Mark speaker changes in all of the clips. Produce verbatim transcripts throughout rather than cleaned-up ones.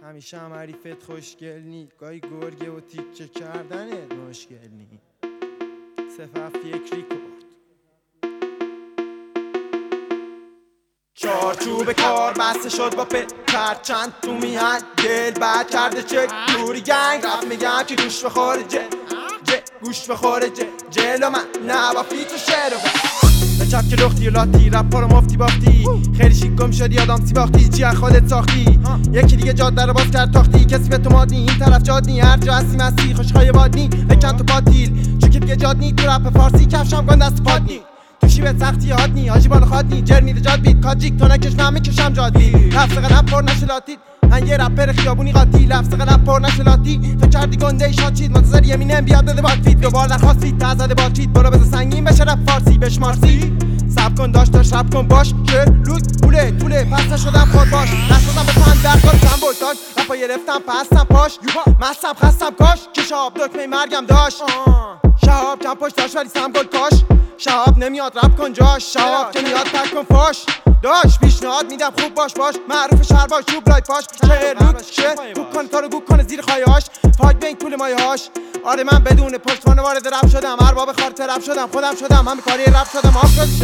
Speaker 1: همیشه هم حریفت خوشگل نی، گاهی گرگه و تیکه کردنت مشکل نی. صفحه یک ریکورد. چارچوب کار بسته شد با پتر، چند تو میهن دل بد کرده چه دوری گنگ رفت میگم که گوش بخوره جه جه گوش بخوره جه جلو من نبافی تو شعر به چپ که لختی و لاتی رپ پا رو مفتی باختی، خیلی شیک گم شدی آدم سی باختی چی از خودت ساختی. یکی دیگه جاده رو باز کرد تاختی، کسی به تو مادنی این طرف جادنی، هر جا هستی مستی خوشخواه بادنی بکن تو پاتیل چون که دیگه جادنی تو رپ فارسی کفشم گان دست پادنی توشی به سختی یادنی آجی بالا خادنی جر میده جاد بیت کاجیک تو نکش من میکشم جادی لفظ قلب پر نشه لاتی من یه رپر خیابونی قاطی لفظ قلب پر نشه لاتی تو کردی گنده شاد منتظر یمینم بیاد بده باد فیت دوبار درخواست فیت تازه باد چیت برو بز سنگین بشه رپ فارسی بشمارسی سب کن داشت داشت رپ کن باش شعر لود پوله طوله پس نشدم خود باش نشدم به فن درکار چند بولتاش رپا گرفتم پستم پاش مستم خستم کاش که شهاب دکمه مرگم داشت شهاب کم پشت داشت ولی سم گل کاش شهاب نمیاد رپ کن جاش شهاب که میاد تک کن فاش داش پیشنهاد میدم خوب باش باش معروف شهر باش چوب رای پاش شعر لود شه گوک کن تا رو گوک کنه زیر خایهاش فاک بین طول مایه هاش آره من بدون پشتوانه وارد رپ شدم ارباب خارت رپ شدم خودم شدم همه کاری رپ شدم آف شد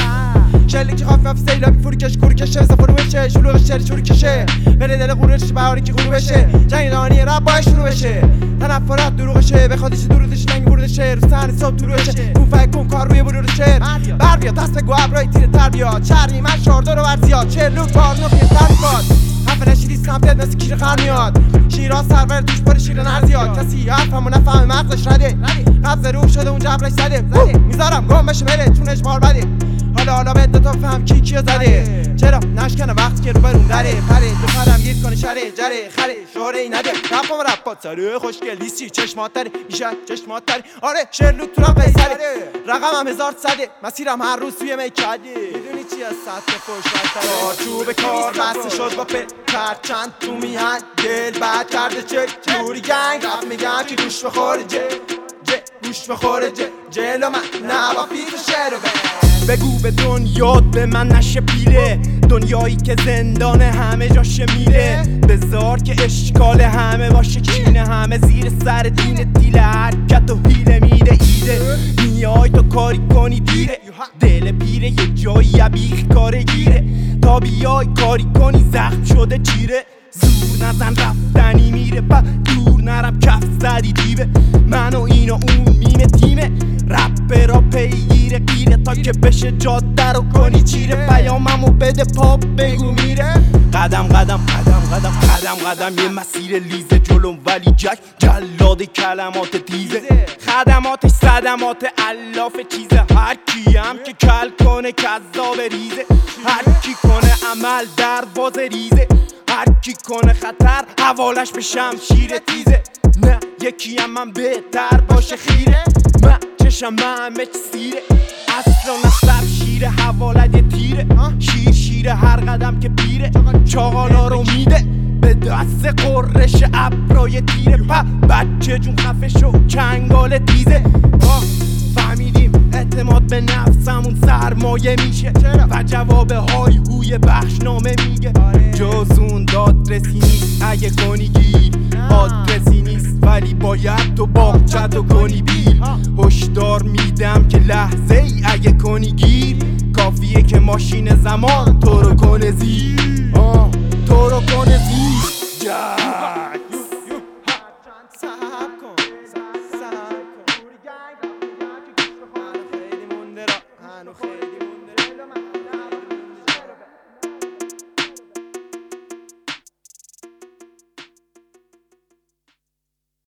Speaker 1: شب شلیک خفف سیلابی فوری کش کوری کشه سفرو بشه شلوغ شعر چوری کشه بره دل غرورش بهاری که غرور بشه جنگانی رپ باید شروع بشه تنفرات دروغشه بخواد چه درودش ننگ ورودشه رو صحنه صبح طلوعشه کون فکر کن کار روی برود شعر بر بیا دست گو ابرای تیر تر بیاد چرمی من شاردار و ورزیاد چرلو کار نخیه تنفاد حرف نشیدی سمتت مثل کیر خر میاد شیراز سرور توش پر شیر نرزیاد کسی حرفمو نفهمه مغزش رده قبض روح شده اون جبرش زده میذارم گم بشه بره چونش مار بده حالا حالا بده تا فهم کی کیو زده چرا نشکنه وقتی که رو برون دره پره تو پرم گیر کنه شره جره خره شهره ای نده رپم رپات سره خوشگل لیستی چشمات تره میشه چشمات تره آره شعرلوک تو رپ قیصره رقمم هزار صده مسیرم هر روز توی میکده میدونی چی از سطح پشت چارچوب کار بسته شد با پتر چند تو میهن دل بد کرده چه جوری گنگ رفت میگم که گوش بخوره جه جه گوش بخوره جه جلو من نبافی تو شعر بگو به دنیات به من نشه پیله دنیایی که زندان همه جاشه میره بذار که اشکال همه باشه کینه همه زیر سر دین دیل حرکت و حیله میده ایده میای تو کاری کنی دیره دل پیره یه جایی بیخ کاره گیره تا بیای کاری کنی زخم شده چیره زور نزن رفتنی میره با دور نرم کف زدی دیوه من و این و اون میمه تیمه رپ را پیگیره گیره تا که بشه جاده رو کنی چیره پیاممو بده پاپ بگو میره قدم قدم قدم قدم قدم قدم یه مسیر لیزه جلوم ولی جک جلاد کلمات تیزه خدماتش صدمات الاف چیزه هر کیم که کل کنه کذاب ریزه هر کی کنه عمل دروازه ریزه هر کی کنه خطر حوالش به شمشیر تیزه نه یکی هم من بهتر باشه خیره من چشم همه سیره اصلا نصب شیره حوالت یه تیره شیر شیره هر قدم که پیره چاقالا رو میده به دست قررش ابرای تیره پا بچه جون خفه شو چنگال تیزه فهمیدیم اعتماد به نفسمون سرمایه میشه و جواب های هوی بخشنامه میگه جز اون دادرسی نیست اگه کنی گیر آدرسی نیست ولی باید تو باغچتو کنی بیر هشدار میدم که لحظه ای اگه کنی گیر کافیه که ماشین زمان تو رو کنه زیر تو رو کنه زیر جک